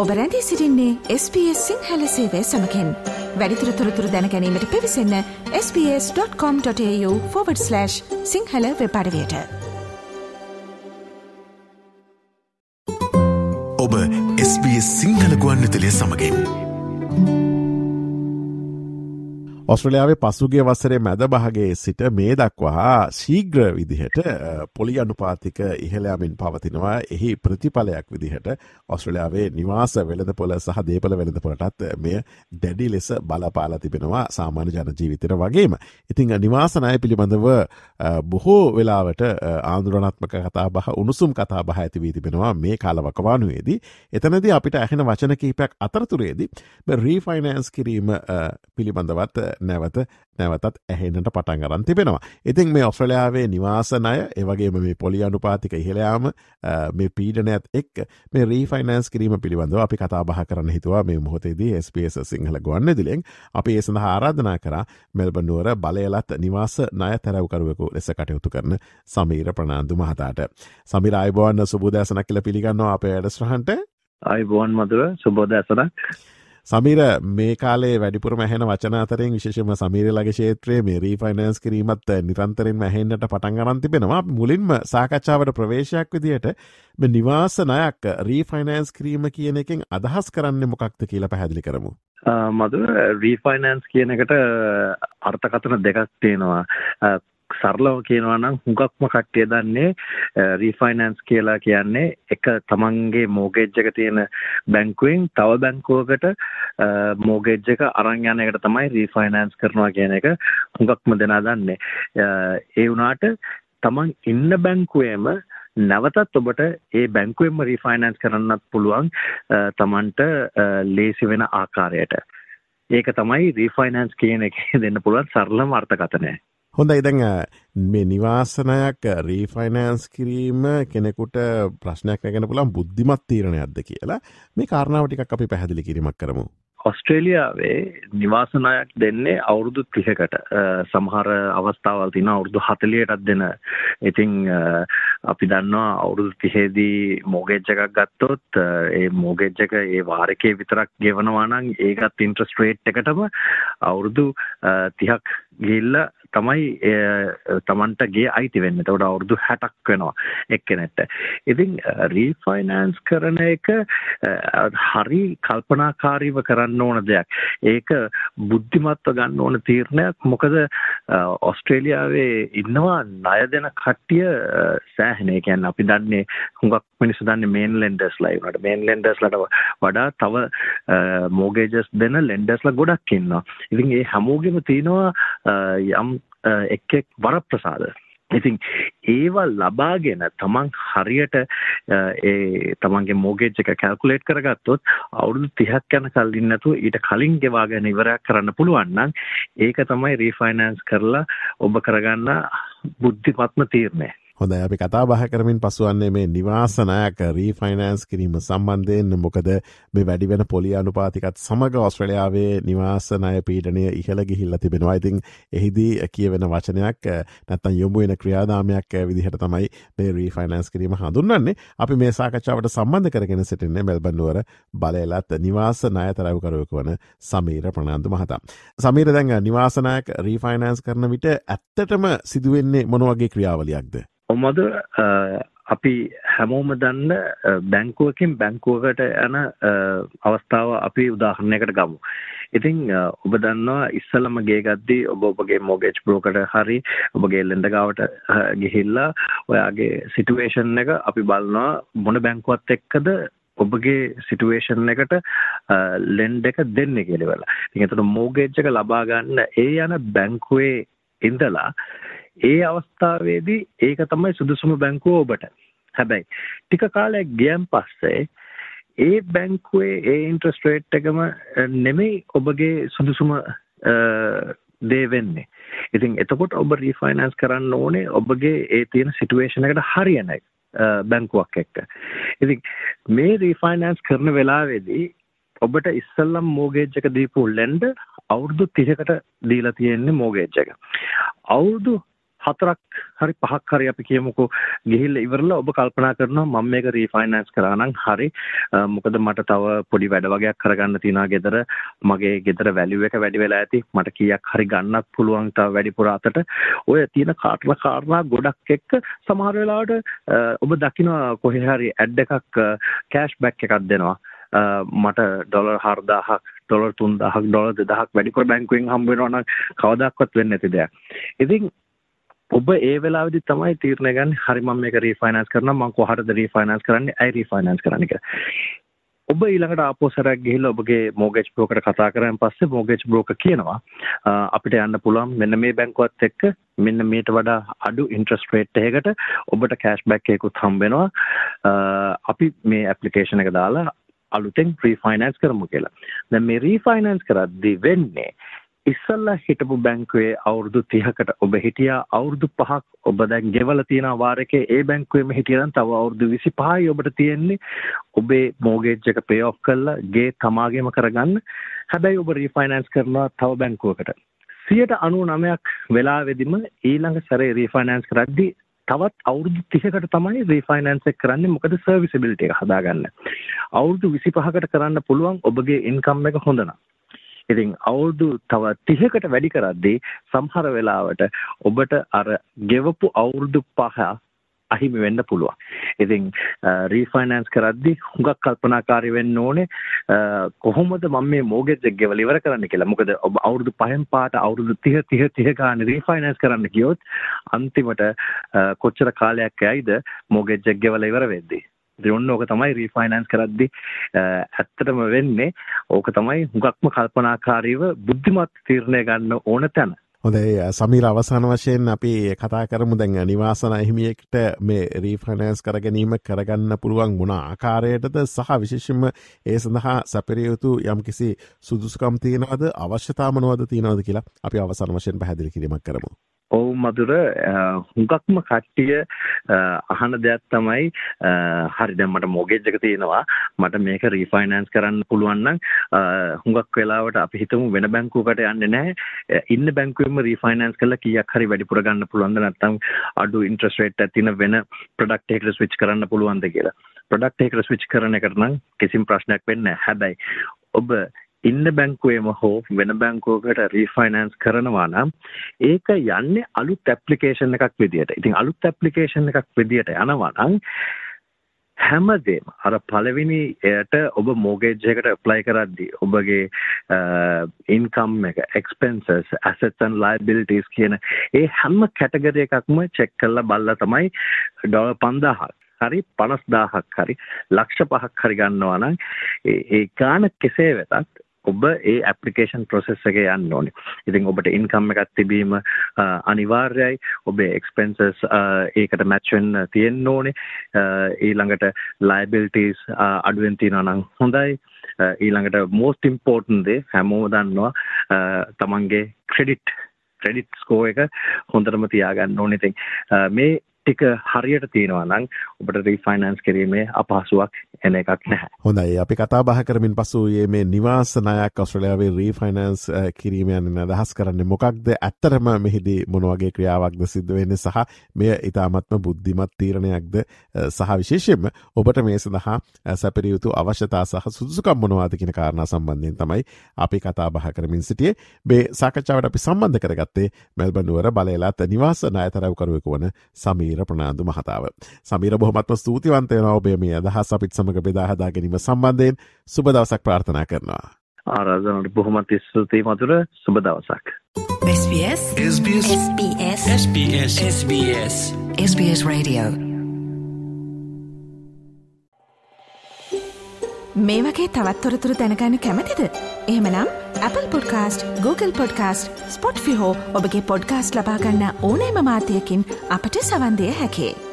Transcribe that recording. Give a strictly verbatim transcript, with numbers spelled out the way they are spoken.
ඔබ රැඳී සිටින්නේ එස් බී එස් සිංහල සේවය සමගින්. වැඩිදුර තොරතුරු දැන ගැනීමට පිවිසන්න S B S dot com dot AU forward slash Sinhala web අඩවියට. ඔබ එස් බී එස් සිංහල ගුවන්විදුලිය සමගින්. ඔස්ට්‍රේලියාවේ පසුගිය වසරේ මැද භාගයේ සිට මේ දක්වා ශීඝ්‍ර විදිහට පොලි අනුපාතික ඉහළ යමින් පවතිනවා. එහි ප්‍රතිඵලයක් විදිහට ඔස්ට්‍රේලියාවේ නිවාස වෙළඳපොළ සහ දේපොළ වෙළඳපොළටත් මෙය දැඩි ලෙස බලපාලා තිබෙනවා සාමාන්‍ය ජන ජීවිතේට වගේම. ඉතින් නිවාස ණය පිළිබඳව බොහෝ වෙලාවට ආందోලනාත්මක කතාබහ උණුසුම් කතාබහ ඇති වී තිබෙනවා මේ කාලවකවානුවේදී. එතනදී අපිට ඇහෙන වචන කිහිපයක් අතරතුරේදී මේ රීෆයිනෑන්ස් කිරීම පිළිබඳවත් නැවත නැවතත් ඇහෙන්නට පටන් ගන්න තිබෙනවා. ඉතින් මේ ඔස්ට්‍රේලියාවේ නිවාස ණය ඒ වගේම මේ පොලි අනුපාතික ඉහළ යාම මේ පීඩනයත් එක්ක මේ රීෆයිනෑන්ස් කිරීම පිළිබඳව අපි කතා බහ කරන්න හිතුවා මේ මොහොතේදී එස් බී එස් සිංහල ගුවන්විදුලියෙන්. අපි ඒ සඳහා ආරාධනා කරා මෙල්බන් නුවර බලයලත් නිවාස ණය තැරැව්කරුවෙකු ලෙස කටයුතු කරන සමීර ප්‍රනාන්දු මහතාට. සමීර ආයුබෝවන් සුබෝදෑසනක් කියලා පිළිගන්නවා අපේ වැඩසටහනට. ආයුබෝවන් මధుර සුබෝදෑසනක්. සමීර මේ කාලේ වැඩිපුරම ඇහෙන වචන අතරින් විශේෂයෙන්ම සමීරලගේ ක්ෂේත්‍රයේ මේ රීෆයිනෑන්ස් කිරීමත් නිරන්තරයෙන්ම ඇහෙන්නට පටන් ගන්න තිබෙනවා. මුලින්ම සාකච්ඡාවට ප්‍රවේශයක් විදිහට මේ නිවාස ණයක් රීෆයිනෑන්ස් කිරීම කියන එකෙන් අදහස් කරන්නේ මොකක්ද කියලා පැහැදිලි කරමු. මధుර රීෆයිනෑන්ස් කියන එකට අර්ථකථන දෙකක් තියෙනවා. සරලව කියනවා නම් හුඟක්ම කට්ටිය දන්නේ රීෆයිනෑන්ස් කියලා කියන්නේ එක තමන්ගේ මෝගේජ් එක තියෙන බැංකුවෙන් තව බැංකුවකට මෝගේජ් එක අරන් යන එකට තමයි රීෆයිනෑන්ස් කරනවා කියන එක හුඟක්ම දෙනා දන්නේ. ඒ වුණාට තමන් ඉන්න බැංකුවේම නැවතත් ඔබට ඒ බැංකුවෙන්ම රීෆයිනෑන්ස් කරන්නත් පුළුවන් තමන්ට ලේසි වෙන ආකාරයට. ඒක තමයි රීෆයිනෑන්ස් කියන එකේ දෙන්න පුළුවන් සරලම අර්ථකථනය. හොඳයි. දැන් මේ නිවාස ණයක් රීෆයිනෑන්ස් කිරීම කෙනෙකුට ප්‍රශ්නයක් නැගෙන පුළුවන් බුද්ධිමත් තීරණයක්ද කියලා මේ කාරණාව ටිකක් අපි පැහැදිලි කිරීමක් කරමු. ඔස්ට්‍රේලියාවේ නිවාස ණයක් දෙන්නේ අවුරුදු තිහකට. සමහර අවස්ථාවල් තියෙනවා අවුරුදු හතළිහටත් දෙන. ඉතින් අපි දන්නවා අවුරුදු තිහේදී මෝගේජ් එකක් ගත්තොත් ඒ මෝගේජ් එක ඒ වාරකේ විතරක් ගෙවනවා නම් ඒකත් ඉන්ට්‍රස්ට් රේට් එකටම අවුරුදු තිහක් ගිහිල්ලා තමයි තමන්ට ගේ අයිති වෙන්නේ. එතකොට අවුරුදු හැටක් වෙනවා එක්කෙනෙක්ට. ඉතින් රීෆයිනෑන්ස් කරන එක හරි කල්පනාකාරීව කරන්න ඕන දෙයක්. ඒක බුද්ධිමත්ව ගන්න ඕන තීරණයක්. මොකද ඔස්ට්‍රේලියාවේ ඉන්නවා ණය දෙන කට්ටිය සෑහෙන. ඒ කියන්නේ අපි දන්නේ හුඟක් මිනිස්සු දන්නේ මේන් ලෙන්ඩර්ස්ලා. ඒ වුණාට මේන් ලෙන්ඩර්ස්ලාට වඩා තව මෝගේජස් දෙන ලෙන්ඩර්ස්ලා ගොඩක් ඉන්නවා. ඉතින් ඒ හැමෝගෙම තියෙනවා යම් එක් එක් වරප්‍රසාද. ඉතින් ඒවා ලබාගෙන තමන් හරියට ඒ තමන්ගේ මෝගේජ් එක කැල්කියුලේට් කරගත්තොත් අවුරුදු තිහක් යනකල් ඉන්න නැතුව ඊට කලින් ගෙවාගෙන ඉවරයක් කරන්න පුළුවන් නම් ඒක තමයි රීෆයිනෑන්ස් කරලා ඔබ කරගන්න බුද්ධිමත්ම තීරණය. හොඳයි. අපි කතා බහ කරමින් පසුවන්නේ මේ නිවාස ණයක් රීෆයිනෑන්ස් කිරීම සම්බන්ධයෙන්. මොකද මේ වැඩි වෙන පොලි අනුපාතිකත් සමග ඔස්ට්‍රේලියාවේ නිවාස ණය පීඩනය ඉහළ ගිහිල්ලා තිබෙනවා. ඉතින් එහිදී කියවෙන වචනයක් නැත්නම් යොමු වෙන ක්‍රියාදාමයක් විදිහට තමයි මේ රීෆයිනෑන්ස් කිරීම හඳුන්වන්නේ. අපි මේ සාකච්ඡාවට සම්බන්ධ කරගෙන සිටින්නේ මෙල්බන් නුවර බලයලත් නිවාස ණය තැරැව්කරුවෙකු වන සමීර ප්‍රනාන්දු මහතා. සමීර, දැන් නිවාස ණයක් රීෆයිනෑන්ස් කරන විට ඇත්තටම සිදුවෙන්නේ මොන වගේ ක්‍රියාවලියක්ද? මොකද අපි හැමෝම දන්න බැංකුවකින් බැංකුවකට යන අවස්ථාව අපි උදාහරණයකට ගමු. ඉතින් ඔබ දන්නවා ඉස්සලම ගේ ගද්දී ඔබ ඔබගේ මොගේජ් බ්‍රෝකර්ට හරි ඔබගේ ලෙන්ඩර් ගාවට ගිහිල්ලා ඔයාගේ සිටුේෂන් එක අපි බලනවා මොන බැංකුවත් එක්කද ඔබගේ සිටුේෂන් එකට ලෙන්ඩ් එක දෙන්නේ කියලා වෙලා. ඉතින් එතකොට මොගේජ් එක ලබා ගන්න ඒ යන බැංකුවේ ඉඳලා ඒ අවස්ථාවේදී ඒක තමයි සුදුසුම බැංකුව ඔබට. හැබැයි ටික කාලයක් ගියන් පස්සේ ඒ බැංකුවේ ඒ ඉන්ට්‍රස්ට් රේට් එකම නෙමෙයි ඔබගේ සුදුසුම දේ වෙන්නේ. ඉතින් එතකොට ඔබ රීෆයිනෑන්ස් කරන්න ඕනේ ඔබගේ ඒ තියෙන සිටුේෂන් එකට හරියන බැංකුවක් එක්ක. ඉතින් මේ රීෆයිනෑන්ස් කරන වෙලාවේදී ඔබට ඉස්සෙල්ලම මෝගේජ් එක දීපු ලෙන්ඩර් අවුරුදු තිහකට දීලා තියෙන්නේ මෝගේජ් එක. අවුරුදු හතරක් හරි පහක් හරි අපි කියමුකෝ ගිහිල්ලා ඉවරලා ඔබ කල්පනා කරනවා මම මේක රීෆයිනෑන්ස් කරා නම් හරි මොකද මට තව පොඩි වැඩ වගේක් කරගන්න තියෙනවා ගෙදර මගේ ගෙදර වැලියු එක වැඩි වෙලා ඇති මට කීයක් හරි ගන්නත් පුළුවන් තව වැඩිපුර අතට ඔය තියෙන කාරණා කාරණා ගොඩක් එක්ක සමහර වෙලාවට ඔබ දකින්න කොහේ හරි ඇඩ් එකක් කෑෂ් බෑක් එකක් දෙනවා මට ඩොලර් හාරදාහක් ඩොලර් තුන්දාහක් ඩොලර් දෙදාහක් වැඩිපුර බැංකුවෙන් හම්බ වෙනවා නම් කවදාවත් වෙන්නේ නැති දෙයක්. ඉතින් ඔබ ඒ වෙලාවේදී තමයි තීරණය ගන්න හරි මම මේක රීෆයිනෑන්ස් කරනවා මම කොහටද රීෆයිනෑන්ස් කරන්නේ ඇයි රීෆයිනෑන්ස් කරන්නේ කියලා. ඔබ ඊළඟට ආපෝසරයක් ගිහිල්ලා ඔබගේ මෝගේජ් බ්‍රෝකර්ට කතා කරාන් පස්සේ මෝගේජ් බ්‍රෝකර් කියනවා අපිට යන්න පුළුවන් මෙන්න මේ බැංකුවත් එක්ක මෙන්න මේට වඩා අඩු ඉන්ට්‍රස්ට් රේට් එකකට ඔබට කෑෂ් බෑක් එකකුත් හම්බ වෙනවා. අපි මේ ඇප්ලිකේෂන් එක දාලා අලුතෙන් රීෆයිනෑන්ස් කරමු කියලා. දැන් මේ රීෆයිනෑන්ස් කරද්දී වෙන්නේ ඉස්සල්ලා හිටපු බැංකුවේ අවුරුදු තිහකට ඔබ හිටියා අවුරුදු පහක් ඔබ දැන් ගෙවලා තියෙන වාරකේ ඒ බැංකුවේම හිටියනම් තව අවුරුදු විසිපහයි ඔබට තියෙන්නේ ඔබේ මෝගේජ් එක පේ ඔෆ් කරලා ගේ තමාගේම කරගන්න. හැබැයි ඔබ රීෆයිනෑන්ස් කරනවා තව බැංකුවකට. සියයට අනූ නවයක් වෙලාවෙදිම ඊළඟ සැරේ රීෆයිනෑන්ස් කරද්දී තවත් අවුරුදු තිහකට තමයි රීෆයිනෑන්ස් එක කරන්නේ මොකද සර්විසබිලිටි එක හදාගන්න. අවුරුදු විසිපහකට කරන්න පුළුවන් ඔබගේ ඉන්කම් එක හොඳ නම්. ඉතින් අවුරුදු තව තිහකට වැඩි කරද්දී සමහර වෙලාවට ඔබට අර ගෙවපු අවුරුදු පහ අහිමි වෙන්න පුළුවන්. ඉතින් රීෆයිනෑන්ස් කරද්දී හුඟක් කල්පනාකාරී වෙන්න ඕනේ කොහොමද මම මේ මෝගේජ් එක ගෙවලා ඉවර කරන්න කියලා. මොකද ඔබ අවුරුදු පහෙන් පාට අවුරුදු තිහ තිහ තිහ ගානේ රීෆයිනෑන්ස් කරන්න ගියොත් අන්තිමට කොච්චර කාලයක් යයිද මෝගේජ් එක ගෙවලා ඉවර වෙද්දී. ඉතින් ඕක තමයි රීෆයිනෑන්ස් කරද්දී ඇත්තටම වෙන්නේ. ඕක තමයි හුඟක්ම කල්පනාකාරීව බුද්ධිමත් තීරණය ගන්න ඕන තැන. හොඳයි සමීර අවසාන වශයෙන් අපි කතා කරමු දැන් නිවාසන හිමියෙක්ට මේ රීෆයිනෑන්ස් කර ගැනීම කරගන්න පුළුවන් මොන ආකාරයටද සහ විශේෂයෙන්ම ඒ සඳහා සැපිරිය යුතු යම්කිසි සුදුසුකම් තියෙනවද අවශ්‍යතා මොනවද තියෙනවද කියලා අපි අවසාන වශයෙන් පැහැදිලි කිරීමක් කරමු. ඔව් මధుර හුඟක්ම කට්ටිය අහන දෙයක් තමයි හරි දැන් මට මෝගේජ් එක තියෙනවා මට මේක රීෆයිනෑන්ස් කරන්න පුළුවන් නම් හුඟක් වෙලාවට අපි හිතමු වෙන බැංකුවකට යන්නේ නැහැ ඉන්න බැංකුවෙම රීෆයිනෑන්ස් කරලා කීයක් හරි වැඩිපුර ගන්න පුළුවන්ද නැත්නම් අඩු ඉන්ට්‍රස්ට් රේට් එකක් තියෙන වෙන ප්‍රොඩක්ට් එකකට ස්විච් කරන්න පුළුවන්ද කියලා. ප්‍රොඩක්ට් එකකට ස්විච් කරන එකට නම් කිසිම ප්‍රශ්නයක් වෙන්නේ නැහැ. හැබැයි ඔබ ඉන්න බැංකුවේම හෝ වෙන බැංකුවකට රීෆයිනෑන්ස් කරනවා නම් ඒක යන්නේ අලුත් ඇප්ලිකේෂන් එකක් විදියට. ඉතින් අලුත් ඇප්ලිකේෂන් එකක් විදියට යනවා නම් හැමදේම අර පළවෙනි එයට ඔබ මෝගේජ් එකට ඇප්ලයි කරද්දී ඔබගේ ඉන්කම් එක එක්ස්පෙන්සස් ඇසෙට්ස් ඇන්ඩ් ලයබිලිටිස් කියන ඒ හැම කැටගරි එකක්ම චෙක් කරලා බලලා තමයි ඩොලර් පන්දාහක් හරි පනස් දාහක් හරි ලක්ෂ පහක් හරි ගන්නවා නම් ඒ ගාන කෙසේ වෙතත් ඔබ ඒ ඇප්ලිකේෂන් ප්‍රොසෙස් එකේ යන්න ඕනේ. ඉතින් ඔබට ඉන්කම් එකක් තිබීම අනිවාර්යයි. ඔබේ එක්ස්පෙන්සස් ඒකට මැච් වෙන්න තියෙන්න ඕනේ. ඊළඟට ලයබිලිටිස් අඩුවෙන් තියනවා නම් හොඳයි. ඊළඟට most important දේ හැමෝම දන්නවා තමන්ගේ ක්‍රෙඩිට් ක්‍රෙඩිට් ස්කෝර් එක හොඳටම තියාගන්න ඕනේ. ඉතින් මේ ටික හරියට තියෙනවා නම් ඔබට රීෆයිනෑන්ස් කිරීමේ අපහසුයක් එන එකක් නැහැ. හොඳයි අපි කතා බහ කරමින් පසු මේ නිවාස ණයක් ඔස්ට්‍රේලියාවේ රීෆයිනෑන්ස් කිරීම යන අදහස් කරන්නේ මොකක්ද? ඇත්තටම මෙහිදී මොන වගේ ක්‍රියාවක්ද සිද්ධ වෙන්නේ සහ මෙය ඊටාත්ම බුද්ධිමත් තීරණයක්ද සහ විශේෂයෙන්ම ඔබට මේ සඳහා සැපිරිය යුතු අවශ්‍යතා සහ සුදුසුකම් මොනවාද කියන කාරණා සම්බන්ධයෙන් තමයි අපි කතා බහ කරමින් සිටියේ. මේ සාකච්ඡාවට අපි සම්බන්ධ කරගත්තේ මෙල්බන් නුවර බලයලත් නිවාස ණය තරවකරුවෙකු වන සමීර ප්‍රනාන්දු මහතාව. සමීර බොහොමත්ම ස්තුතිවන්ත වෙනවා ඔබේ මේ අදහස් අපිත් සමග බෙදා හදා ගැනීම සම්බන්ධයෙන්. සුබ දවසක් ප්‍රාර්ථනා කරනවා. ආරාධනාවට බොහොමත් ස්තුතියි මధుර. සුබ දවසක්. S B S S B S S B S S B S S B S S B S Radio. මේ වගේ තවත් තොරතුරු දැනගන්න කැමතිද? එහෙමනම් Apple Podcast, Google Podcast, Spotify හෝ ඔබගේ podcast ලබා ගන්න ඕනෑම මාධ්‍යයකින් අපට සවන් දෙන්න හැකියි.